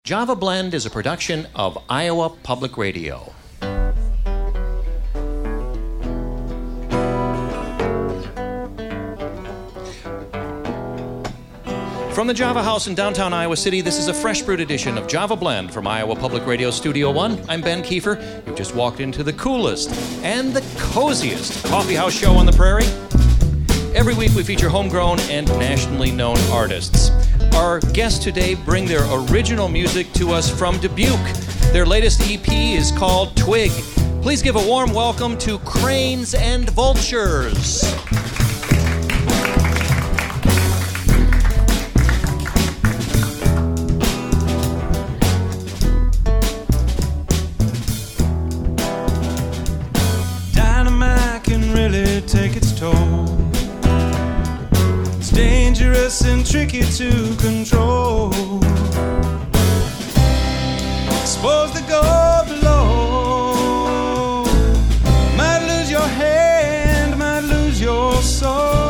Java Blend is a production of Iowa Public Radio. From the Java House in downtown Iowa City, this is a fresh brewed edition of Java Blend from Iowa Public Radio Studio One. I'm Ben Kiefer. You've just walked into the coolest and the coziest coffee house show on the prairie. Every week we feature homegrown and nationally known artists. Our guests today bring their original music to us from Dubuque. Their latest EP is called Twig. Please give a warm welcome to Cranes and Vultures. Dynamite can really take its toll. It's dangerous and tricky to control. Exposed to go below. Might lose your hand, might lose your soul.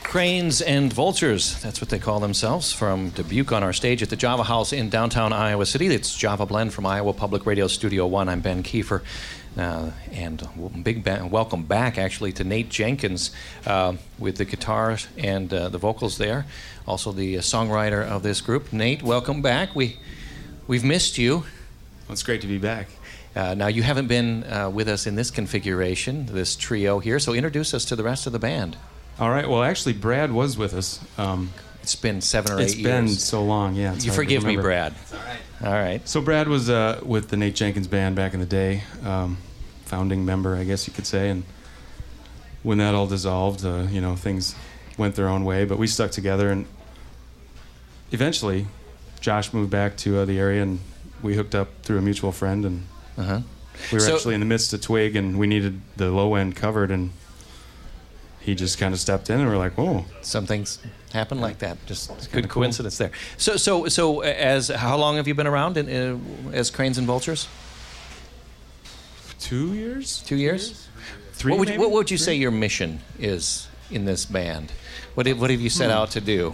Cranes and Vultures, that's what they call themselves, from Dubuque on our stage at the Java House in downtown Iowa City. It's Java Blend from Iowa Public Radio Studio 1. I'm Ben Kiefer. And welcome back, actually, to Nate Jenkins with the guitars and the vocals there. Also the songwriter of this group. Nate, welcome back. We've missed you. Well, it's great to be back. Now, you haven't been with us in this configuration, this trio here, so introduce us to the rest of the band. All right. Well, actually, Brad was with us. It's been 7 or 8 years. It's been so long, yeah. You forgive me, Brad. It's all right. All right. So Brad was with the Nate Jenkins Band back in the day, founding member, I guess you could say. And when that all dissolved, things went their own way. But we stuck together, and eventually, Josh moved back to the area, and we hooked up through a mutual friend. And we were actually in the midst of Twig, and we needed the low end covered, and he just kind of stepped in, and we're like, "Whoa!" Some things happen like that. Just good coincidence there. So, as how long have you been around as Cranes and Vultures? 2 years. 2 years. 3. What would you say your mission is in this band? What have you set out to do?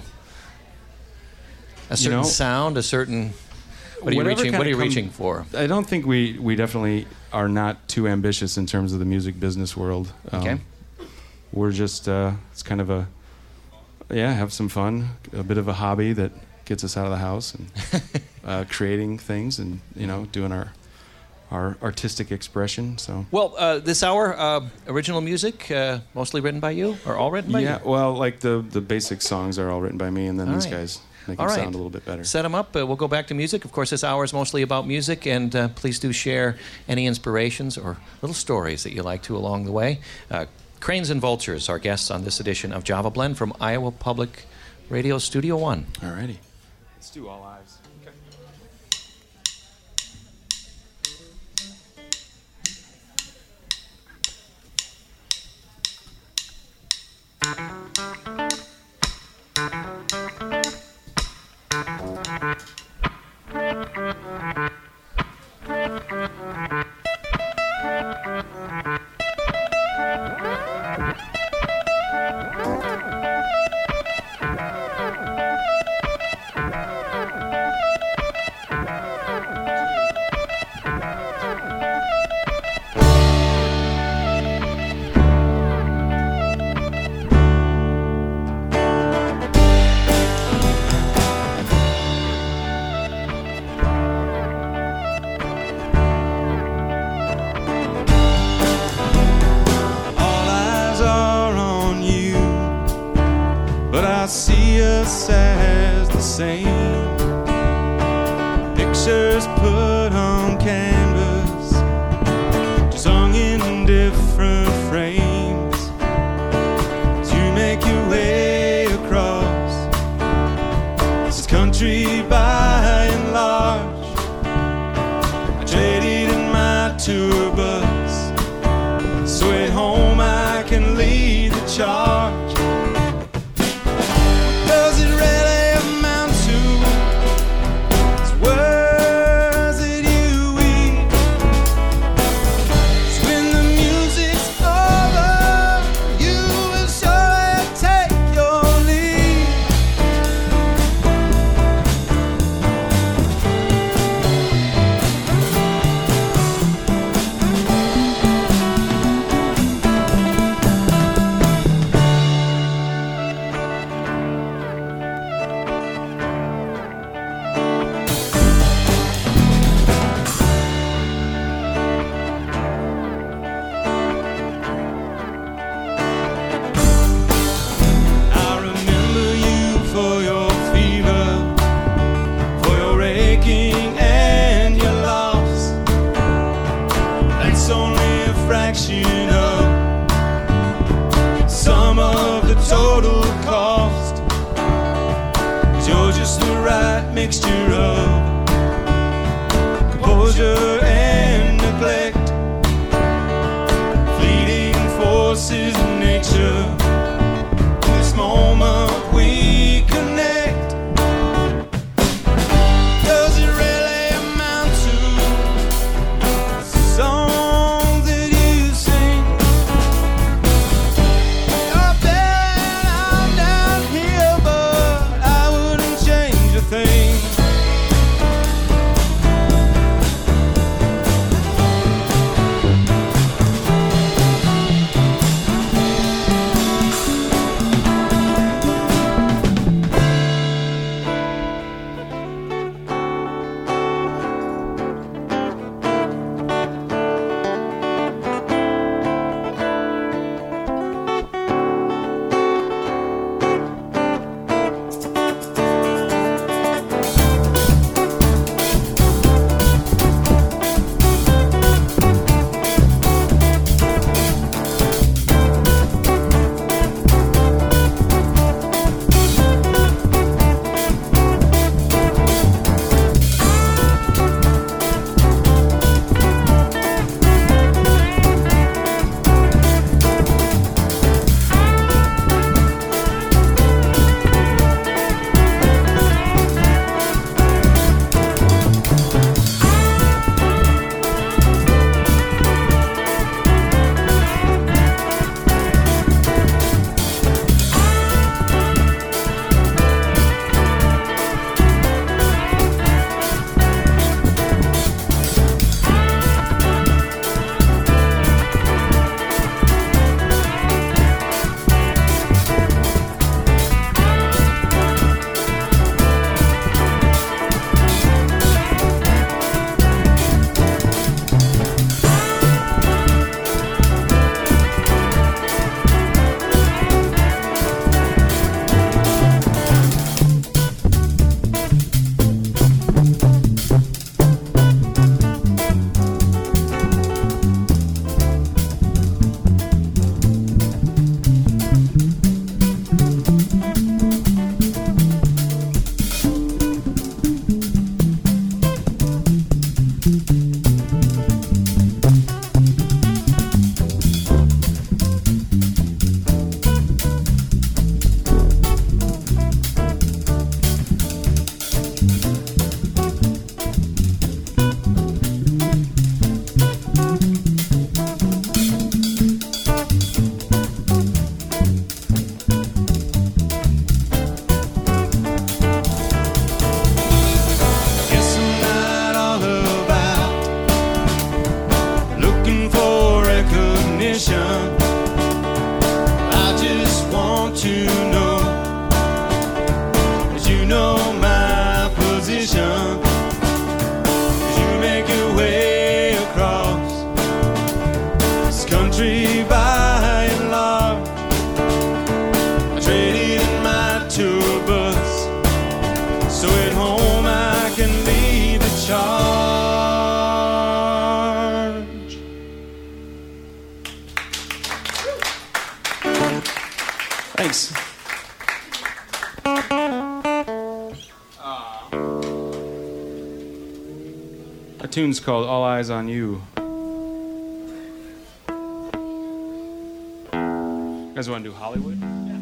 A certain sound, a certain. What are you reaching for? I don't think we definitely are not too ambitious in terms of the music business world. Okay. We're just, it's kind of have some fun, a bit of a hobby that gets us out of the house and creating things and, doing our artistic expression. So. Well, this hour, original music, mostly written by you or all written by you? Yeah, well, like the basic songs are all written by me, and then these guys make them sound a little bit better. Set them up. We'll go back to music. Of course, this hour is mostly about music, and please do share any inspirations or little stories that you like to along the way. Cranes and Vultures, our guests on this edition of Java Blend from Iowa Public Radio Studio 1. All righty. Let's do All Lives. I see us as the same. Pictures put on canvas, just hung in different frames. As you make your way across this country by and large, I traded in my tour bus so at home I can lead the charge. Thanks. Our tune's called All Eyes on You. You guys want to do Hollywood?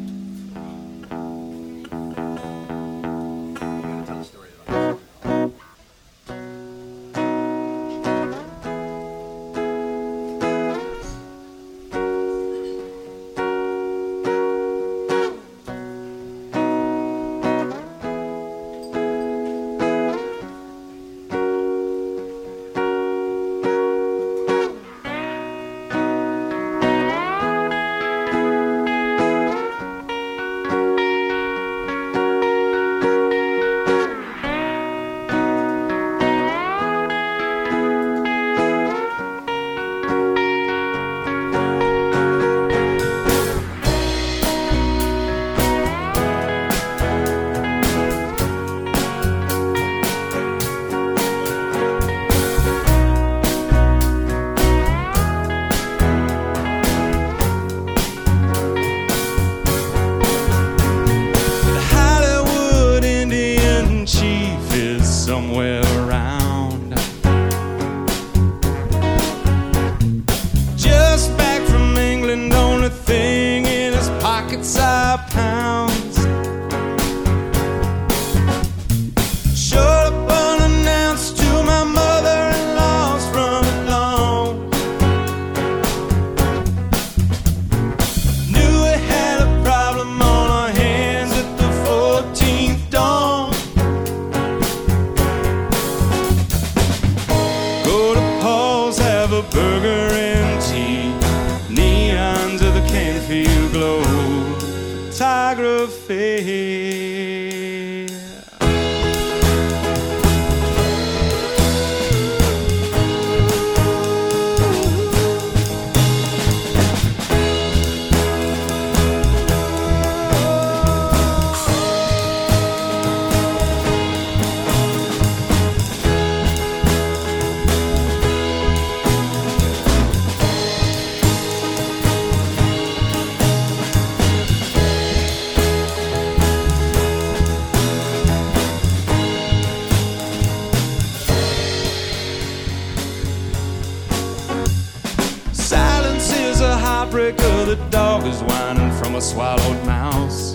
The dog is whining from a swallowed mouse.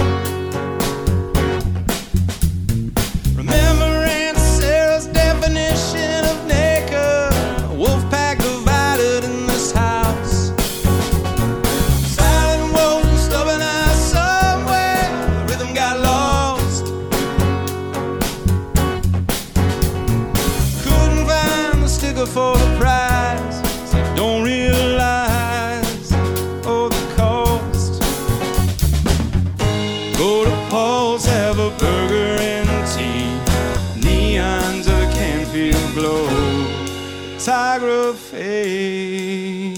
Remembering Sarah's definition of naked, a wolf pack divided in this house. Silent wolves and stubborn eyes somewhere, the rhythm got lost. Couldn't find the sticker for the prize, so don't realize have a burger and tea, neons of the Canfield glow, photography.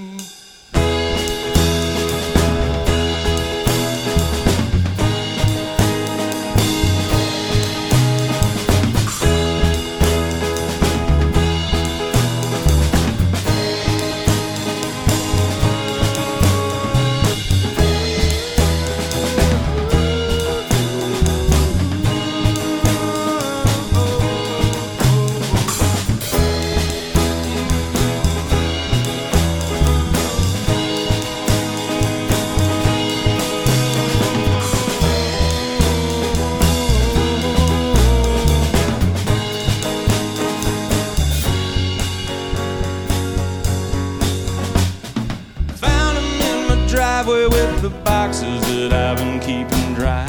Driveway with the boxes that I've been keeping dry.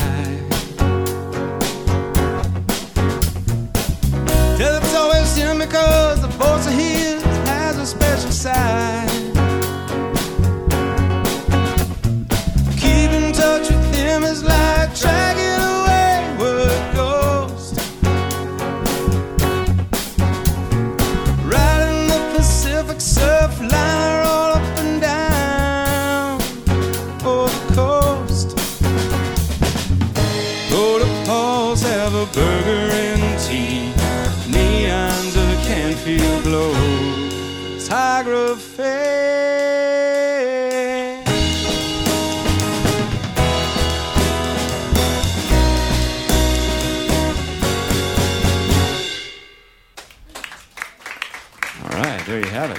Tell it's always him because the voice of his has a special side. Keep in touch with him is like tracking a wayward ghost. Riding the Pacific surf liner all up and down coast. Go to Paul's, have a burger and tea, neons of the Canfield glow, photography. There you have it.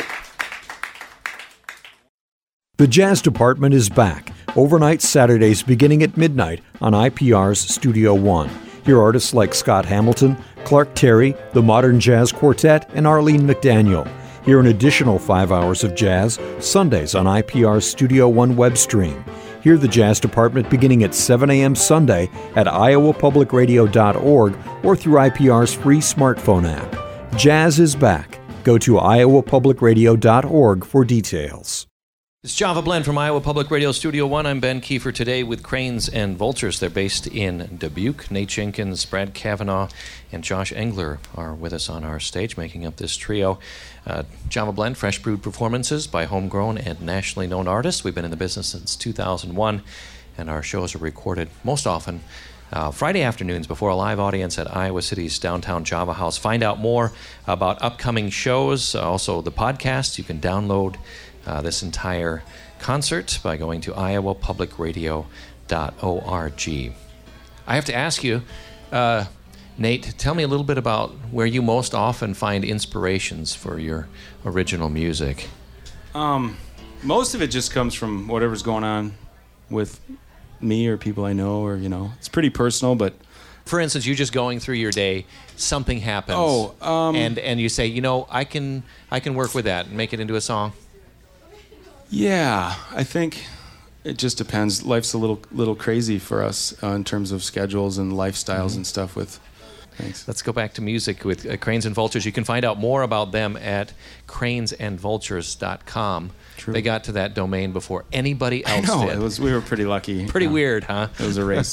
The Jazz Department is back. Overnight Saturdays beginning at midnight on IPR's Studio One. Hear artists like Scott Hamilton, Clark Terry, the Modern Jazz Quartet, and Arlene McDaniel. Hear an additional 5 hours of jazz Sundays on IPR's Studio One web stream. Hear the Jazz Department beginning at 7 a.m. Sunday at iowapublicradio.org or through IPR's free smartphone app. Jazz is back. Go to iowapublicradio.org for details. It's Java Blend from Iowa Public Radio Studio One. I'm Ben Kiefer today with Cranes and Vultures. They're based in Dubuque. Nate Jenkins, Brad Kavanaugh, and Josh Engler are with us on our stage, making up this trio. Java Blend, fresh brewed performances by homegrown and nationally known artists. We've been in the business since 2001, and our shows are recorded most often Friday afternoons before a live audience at Iowa City's downtown Java House. Find out more about upcoming shows, also the podcast. You can download this entire concert by going to iowapublicradio.org. I have to ask you, Nate, tell me a little bit about where you most often find inspirations for your original music. Most of it just comes from whatever's going on with me or people I know, or, it's pretty personal, but... For instance, you just going through your day, something happens, and you say, I can work with that and make it into a song. Yeah, I think it just depends. Life's a little crazy for us in terms of schedules and lifestyles and stuff with... Thanks. Let's go back to music with Cranes and Vultures. You can find out more about them at cranesandvultures.com. True. They got to that domain before anybody else did. We were pretty lucky. Pretty weird, huh? It was a race.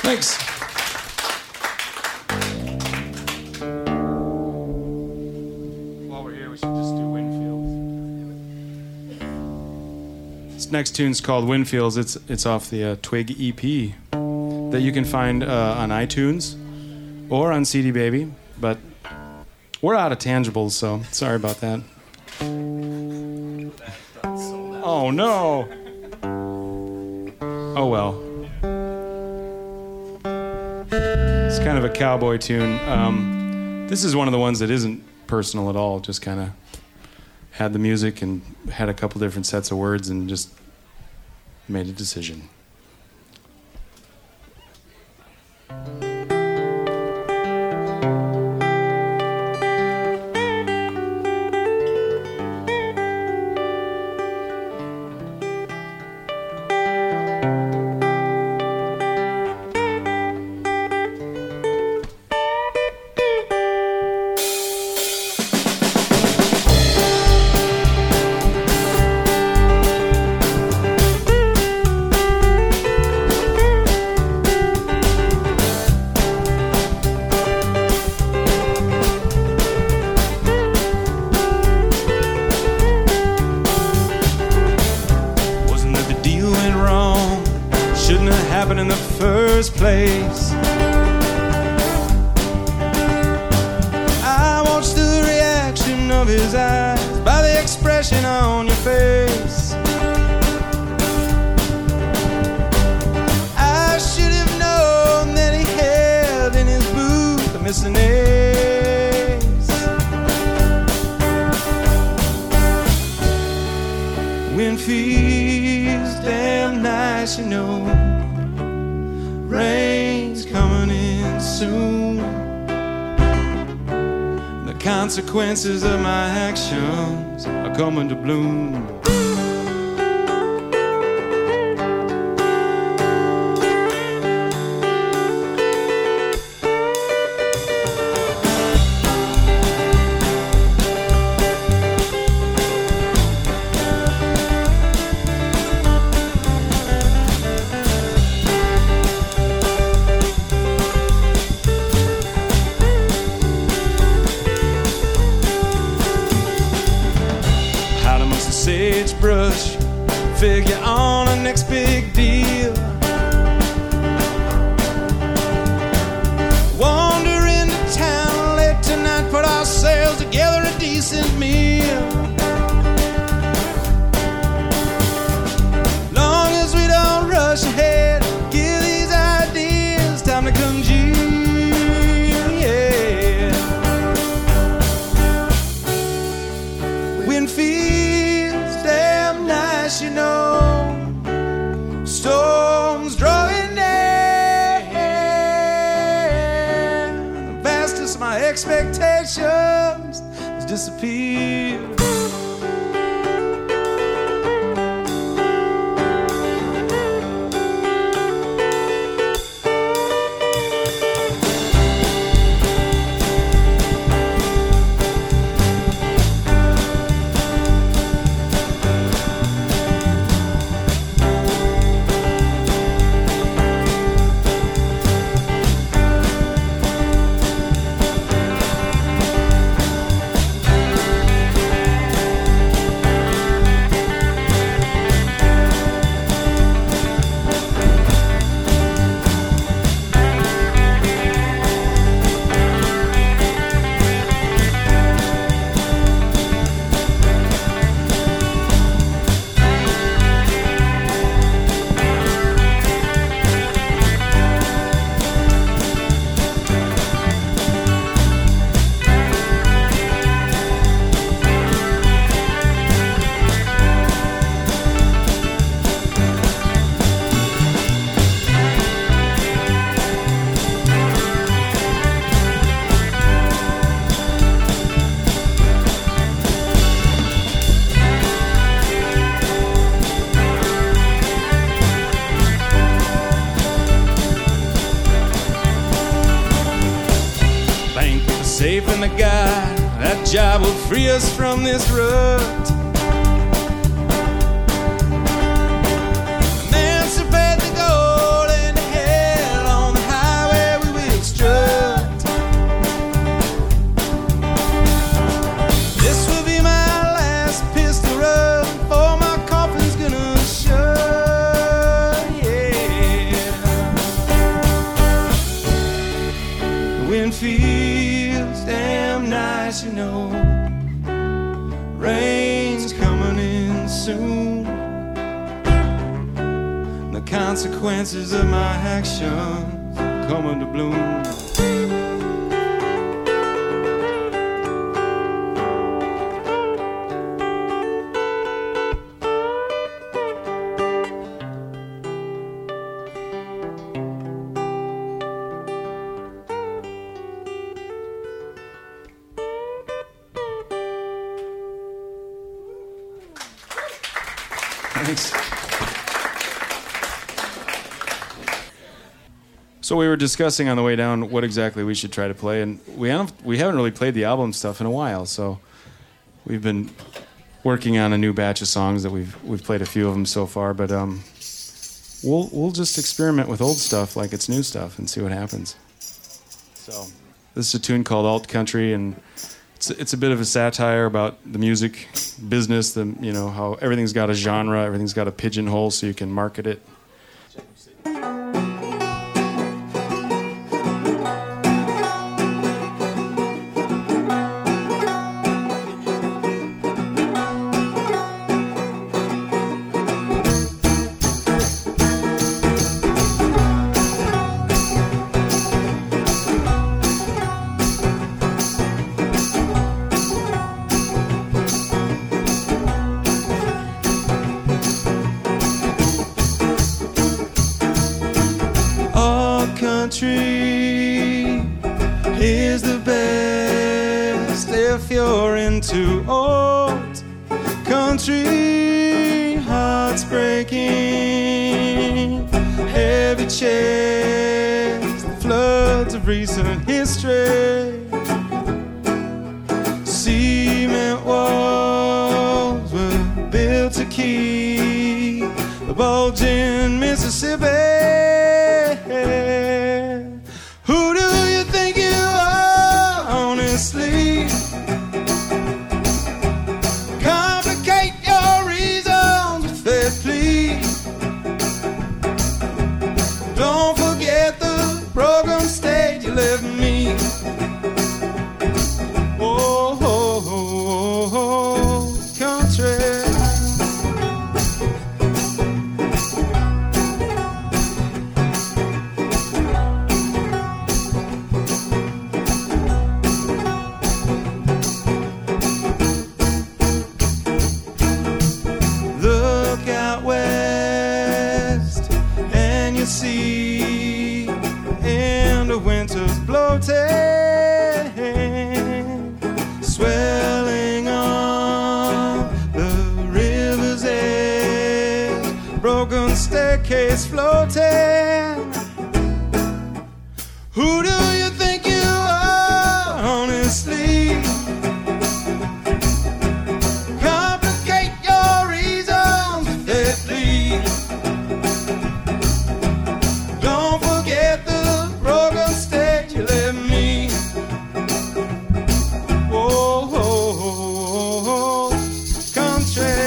Thanks. While we're here, we should just do Windfields. This next tune's called Windfields. It's off the Twig EP that you can find on iTunes or on CD Baby, but we're out of tangibles, so sorry about that. Oh no! Oh well. It's kind of a cowboy tune. This is one of the ones that isn't personal at all. Just kind of had the music and had a couple different sets of words and just made a decision. In the first place, I watched the reaction of his eyes by the expression on your face. I should have known that he held in his boot the missing ace. Wind feels damn nice, you know. Rain's coming in soon. The consequences of my actions are coming to bloom. Sagebrush, figure on a next big deal. Wander into town late tonight, put ourselves together a decent meal. Long as we don't rush ahead, give these ideas time to congeal. Yeah. Wind feels damn nice, you know. Storms drawing near. The vastest of my expectations has disappeared. Safe in the guide, that job will free us from this rut. Emancipate the golden head on the green fields, damn nice, you know. Rain's coming in soon. The consequences of my actions coming to bloom. Thanks. So we were discussing on the way down what exactly we should try to play, and we haven't really played the album stuff in a while. So we've been working on a new batch of songs that we've played a few of them so far, but we'll just experiment with old stuff like it's new stuff and see what happens. So this is a tune called Alt Country, and it's a bit of a satire about the music business, how everything's got a genre, everything's got a pigeonhole so you can market it. Country is the best if you're into old country. Hearts breaking, heavy chairs, the floods of recent history. Cement walls were built to keep the bulging Mississippi. Who do you think you are, honestly? Complicate your reasons with fair plea. Don't forget the program stage you left me. Oh, oh, oh, oh, country. Swelling on the river's edge, broken staircase floating. Who do you think you are, honestly? Complicate your reasons with that plea. Don't forget the broken stage you left me. Oh, oh, oh, oh, country.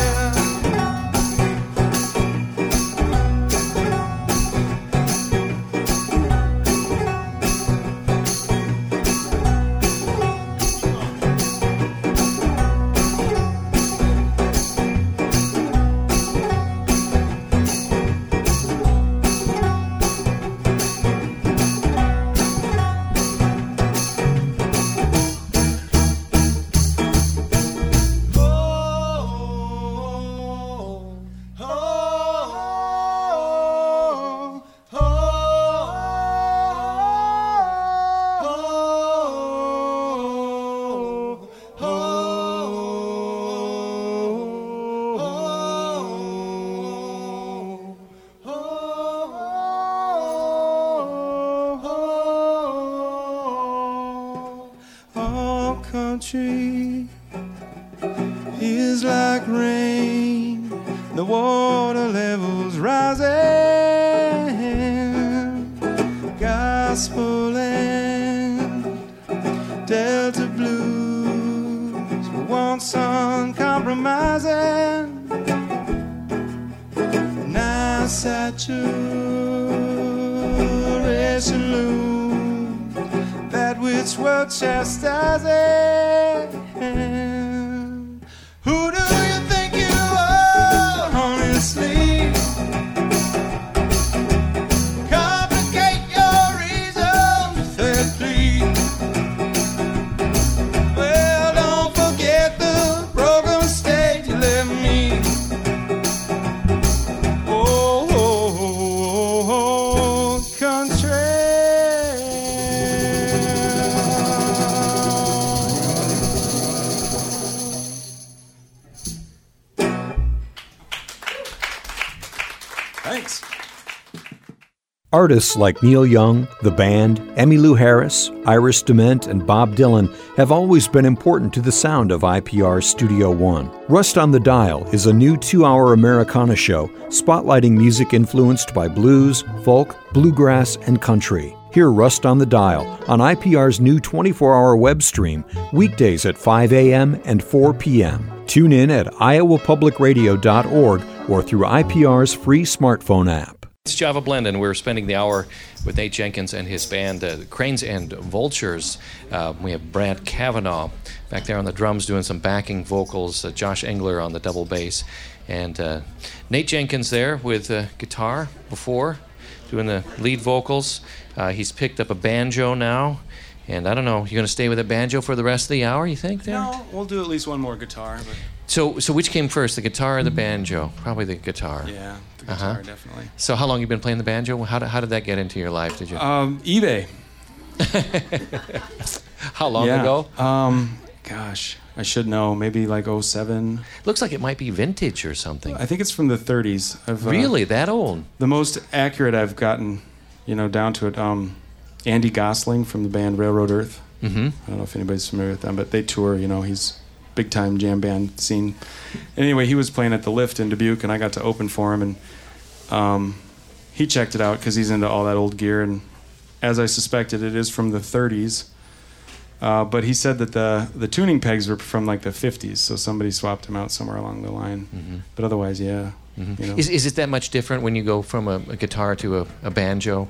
Country is like rain, the water levels rising, gospel land, Delta blues, we want some compromising, nice saturation loom. without chastising. Who do you think you are, honestly? Complicate your reasons with that plea. Well, don't forget the broken state you left me. Country. Thanks. Artists like Neil Young, the band, Emmylou Harris, Iris DeMent, and Bob Dylan have always been important to the sound of IPR's Studio One. Rust on the Dial is a new 2-hour Americana show spotlighting music influenced by blues, folk, bluegrass, and country. Hear Rust on the Dial on IPR's new 24-hour web stream, weekdays at 5 a.m. and 4 p.m. Tune in at iowapublicradio.org or through IPR's free smartphone app. It's Java Blend, and we're spending the hour with Nate Jenkins and his band, Cranes and Vultures. We have Brad Kavanaugh back there on the drums doing some backing vocals, Josh Engler on the double bass, and Nate Jenkins there with guitar before, doing the lead vocals. He's picked up a banjo now, and I don't know, you going to stay with a banjo for the rest of the hour, you think? There? No, we'll do at least one more guitar. But... So which came first, the guitar or the banjo? Probably the guitar. Yeah, the guitar, definitely. So how long you been playing the banjo? How did that get into your life? Did you? eBay. How long ago? Gosh, I should know. Maybe like 07. Looks like it might be vintage or something. I think it's from the 30s. Really, that old? The most accurate I've gotten, down to it. Andy Gosling from the band Railroad Earth. Mm-hmm. I don't know if anybody's familiar with them, but they tour. He's big time jam band scene. Anyway, he was playing at the Lift in Dubuque, and I got to open for him, and he checked it out because he's into all that old gear. And as I suspected, it is from the 30s. But he said that the tuning pegs were from like the 50s, so somebody swapped them out somewhere along the line. Mm-hmm. But otherwise, yeah. Mm-hmm. Is it that much different when you go from a guitar to a banjo?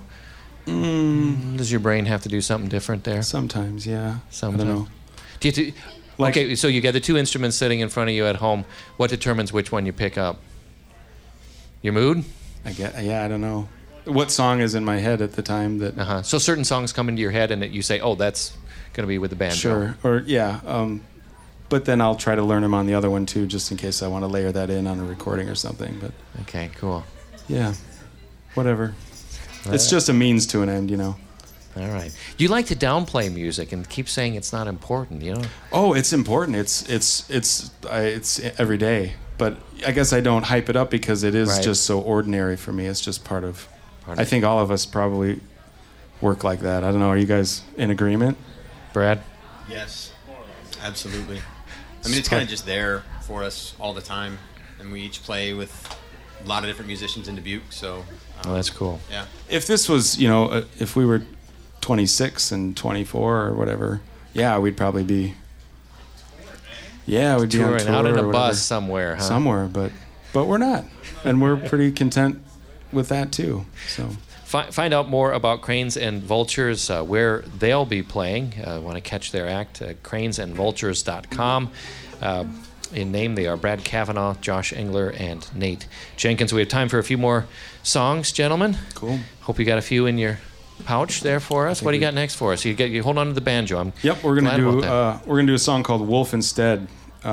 Does your brain have to do something different there? Sometimes, yeah. Sometimes. I don't know. Do you have to, okay, so you got the two instruments sitting in front of you at home. What determines which one you pick up? Your mood? I don't know. What song is in my head at the time that... Uh-huh. So certain songs come into your head and you say, oh, that's going to be with the banjo. Sure. Or, yeah. But then I'll try to learn them on the other one, too, just in case I want to layer that in on a recording or something. But okay, cool. Yeah. Whatever. It's just a means to an end, All right. You like to downplay music and keep saying it's not important, Oh, it's important. It's every day. But I guess I don't hype it up because it is just so ordinary for me. It's just part of... I think all of us probably work like that. I don't know. Are you guys in agreement? Brad? Yes, absolutely. I mean, it's kind of just there for us all the time. And we each play with a lot of different musicians in Dubuque, so... Oh, that's cool. Yeah. If this was, if we were 26 and 24 or whatever, we'd probably be... Yeah, we'd be on tour out in a or bus somewhere, huh? Somewhere, but we're not. And we're pretty content with that, too. So find out more about Cranes and Vultures, where they'll be playing. Want to catch their act, cranesandvultures.com. In name, they are Brad Kavanaugh, Josh Engler, and Nate Jenkins. We have time for a few more songs, gentlemen. Cool. Hope you got a few in your pouch there for us. What do you got next for us? You hold on to the banjo. We're gonna do a song called Wolf Instead.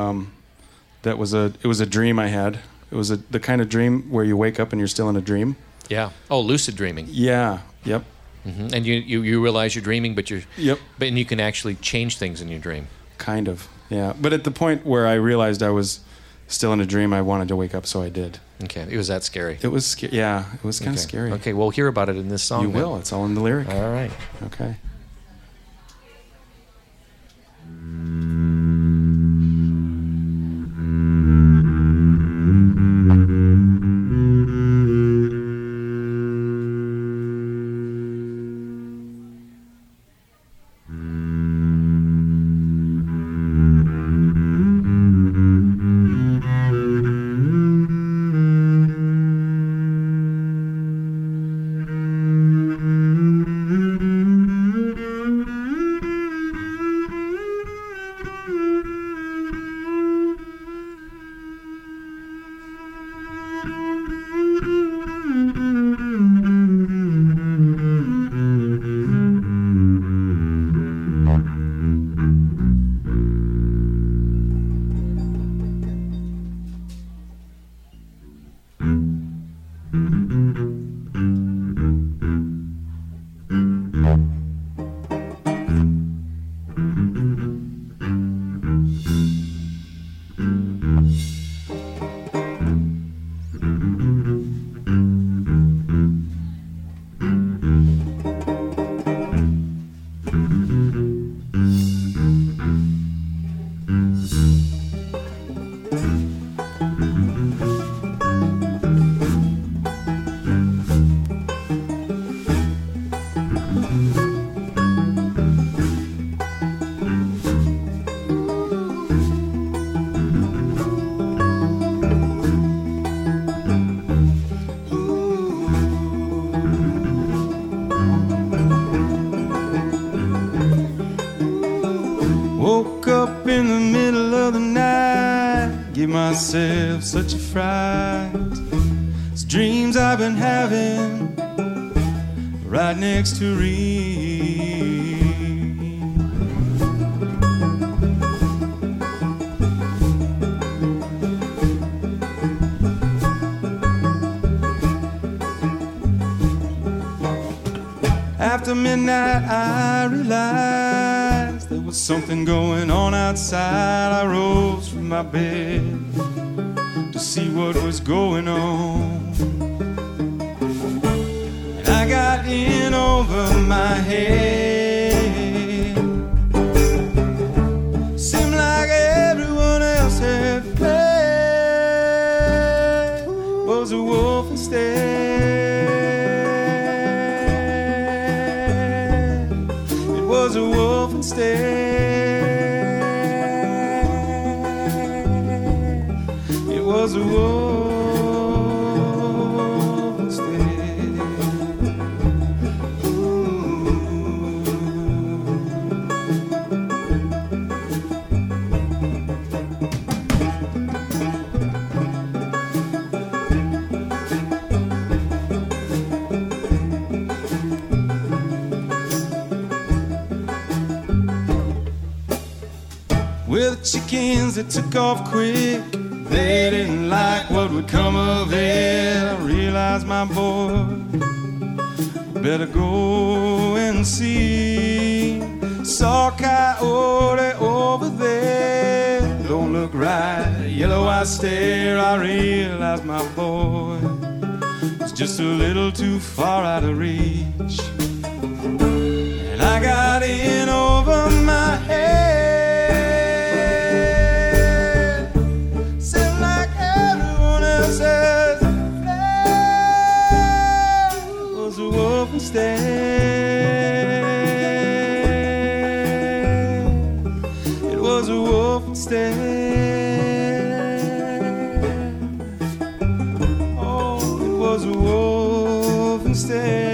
It was a dream I had. It was the kind of dream where you wake up and you're still in a dream. Yeah. Oh, lucid dreaming. Yeah. Yep. Mm-hmm. And you realize you're dreaming, but you can actually change things in your dream. Kind of. Yeah. But at the point where I realized I was still in a dream, I wanted to wake up, so I did. Okay. It was that scary. It was scary. Yeah. It was kind of scary. Okay. We'll hear about it in this song. You will. It's all in the lyric. All right. Okay. Woke up in the middle of the night, give myself such a fright. It's dreams I've been having right next to Reed. After midnight I realized there was something going on outside. I rose from my bed to see what was going on, and I got in over my head. Seemed like everyone else had fled, was a wolf instead. Was a wolf instead. It was a wolf instead. Well, the chickens, they took off quick. They didn't like what would come of it. I realized, my boy, better go and see. Saw a coyote over there. Don't look right, yellow eye stare. I realized, my boy, it's just a little too far out of reach. And I got in over my head. Was a wolf instead. It was a wolf instead. Oh, it was a wolf instead.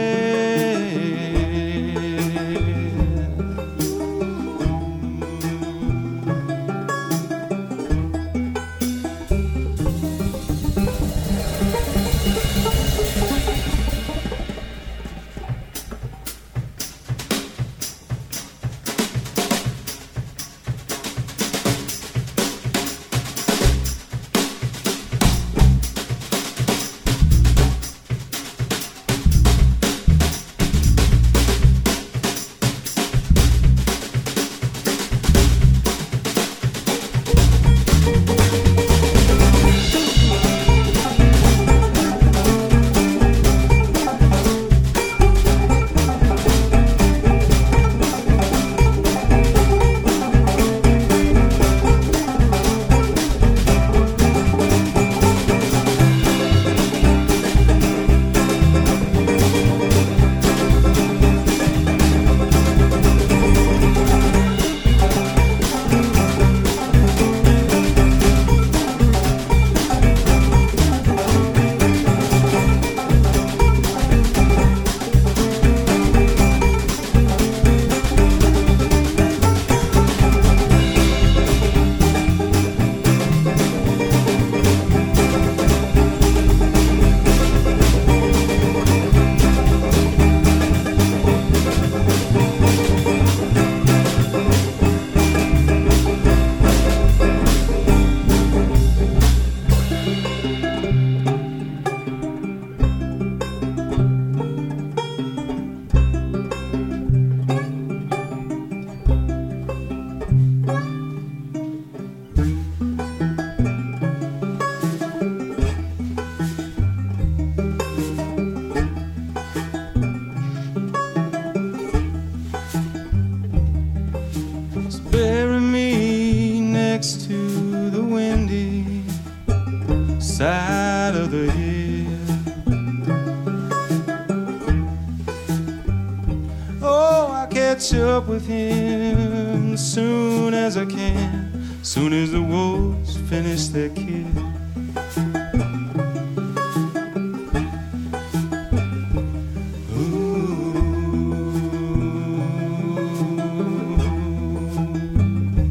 Side of the hill. Oh, I'll catch up with him as soon as I can, soon as the wolves finish their kill. Ooh.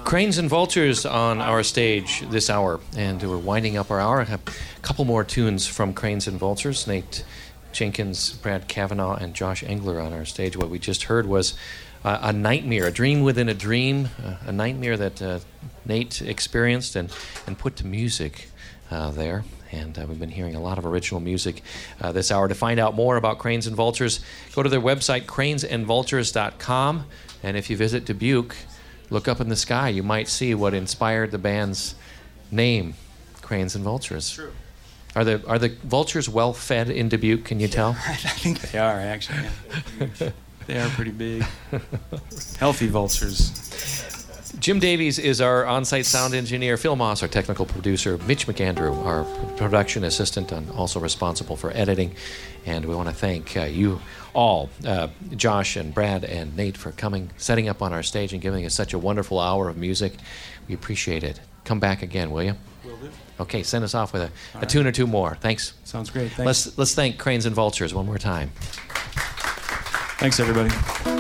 Cranes and Vultures on our stage this hour, and we're winding up our hour. I have a couple more tunes from Cranes and Vultures. Nate Jenkins, Brad Kavanaugh, and Josh Engler on our stage. What we just heard was a nightmare, a dream within a dream, a nightmare that Nate experienced and put to music there. And we've been hearing a lot of original music this hour. To find out more about Cranes and Vultures, go to their website, cranesandvultures.com. And if you visit Dubuque, look up in the sky. You might see what inspired the band's name, Cranes and Vultures. True. Are the vultures well fed in Dubuque? Can you tell? I think they are, actually. Yeah. They are pretty big. Healthy vultures. Jim Davies is our on-site sound engineer. Phil Moss, our technical producer. Mitch McAndrew, our production assistant, and also responsible for editing. And we want to thank you all, Josh and Brad and Nate, for coming, setting up on our stage and giving us such a wonderful hour of music. We appreciate it. Come back again, will you? Will do. Okay, send us off with a tune or two more. Thanks. Sounds great. Thanks. Let's thank Cranes and Vultures one more time. Thanks, everybody.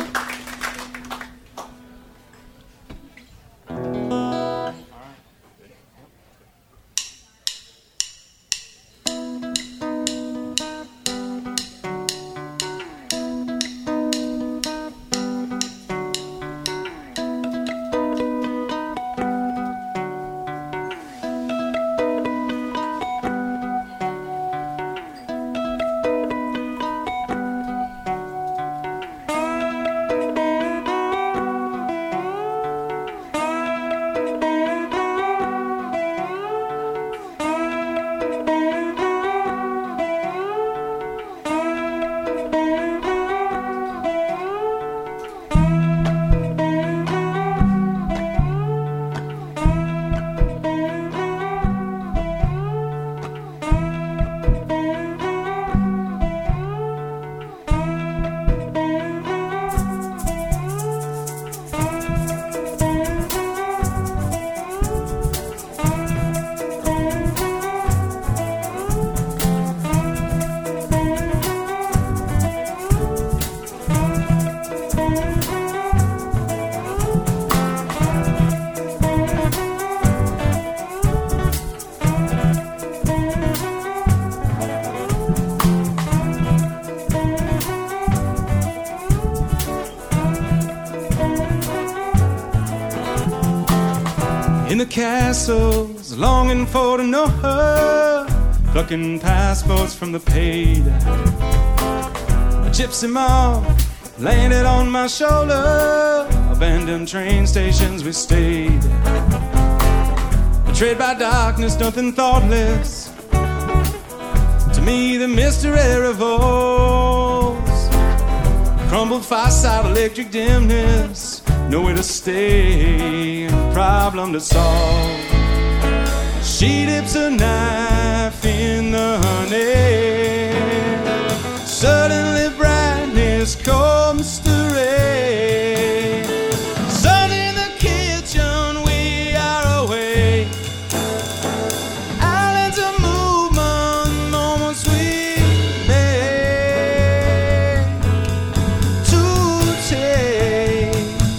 In the castles, longing for to know her, plucking passports from the paid. A gypsy mom landed on my shoulder, abandoned train stations we stayed. Betrayed by darkness, nothing thoughtless. To me the mystery revolves. Crumbled fireside, electric dimness, nowhere to stay, problem to solve. She dips a knife in the honey. Suddenly brightness comes to rain. Sun in the kitchen, we are awake. Islands of movement, moments we make to take.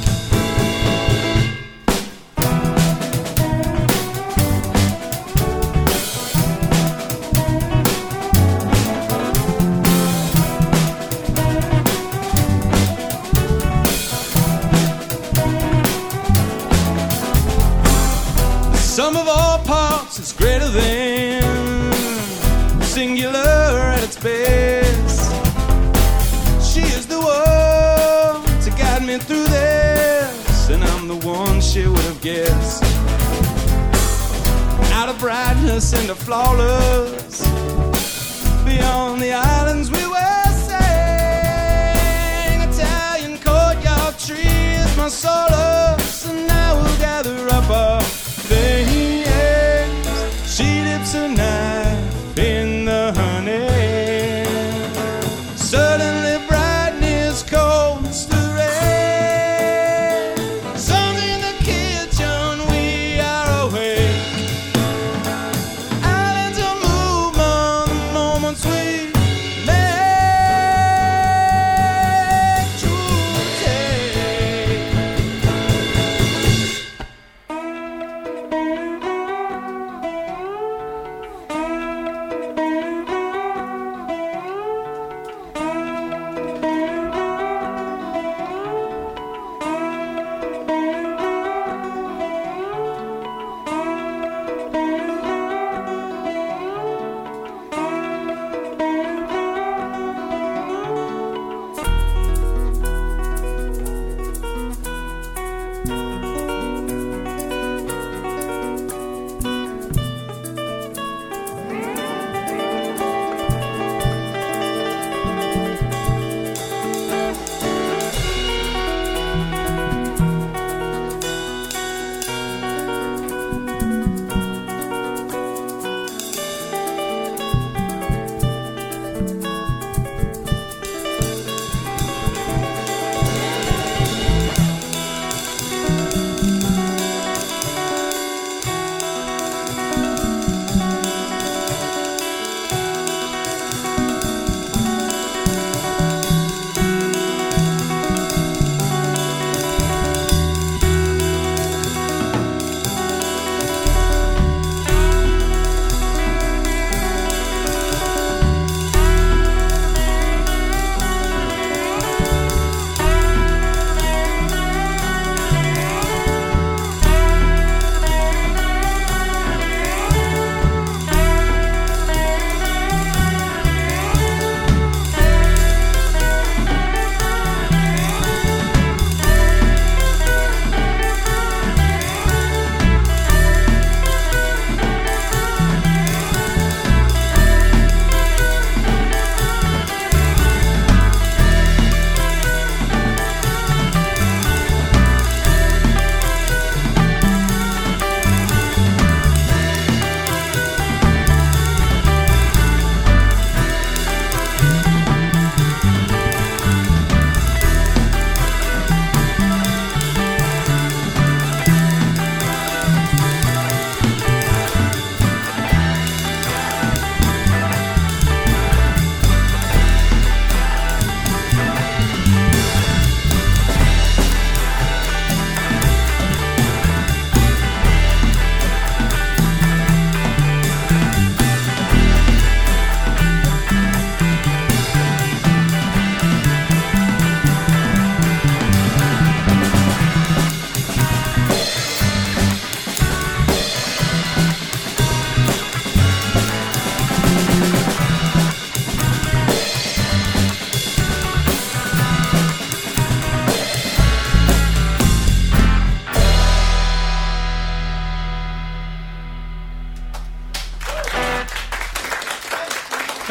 Sum of all parts is greater than, singular at its best. She is the one to guide me through this, and I'm the one she would have guessed. Out of brightness into flawless, beyond the islands we were sailing. Italian courtyard trees, my solace, and now we'll gather up our things. She dips a knife in the honey. Suddenly brightness comes to rain. Sun in the kitchen, we are awake. Islands of movement, the moments we make to take.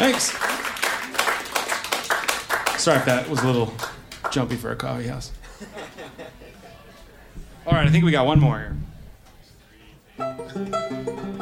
Thanks. Sorry if that was a little jumpy for a coffee house. All right, I think we got one more here.